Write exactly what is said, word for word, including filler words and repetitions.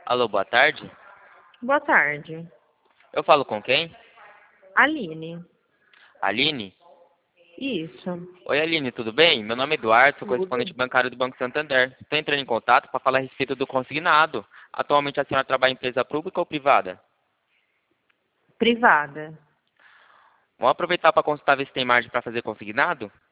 Alô, boa tarde. Boa tarde. Eu falo com quem? Aline. Aline? Isso. Oi, Aline, tudo bem? Meu nome é Eduardo, sou Tudo. correspondente bancário do Banco Santander. Estou entrando em contato para falar a respeito do consignado. Atualmente a senhora trabalha em empresa pública ou privada? Privada. Vamos aproveitar para consultar ver se tem margem para fazer consignado?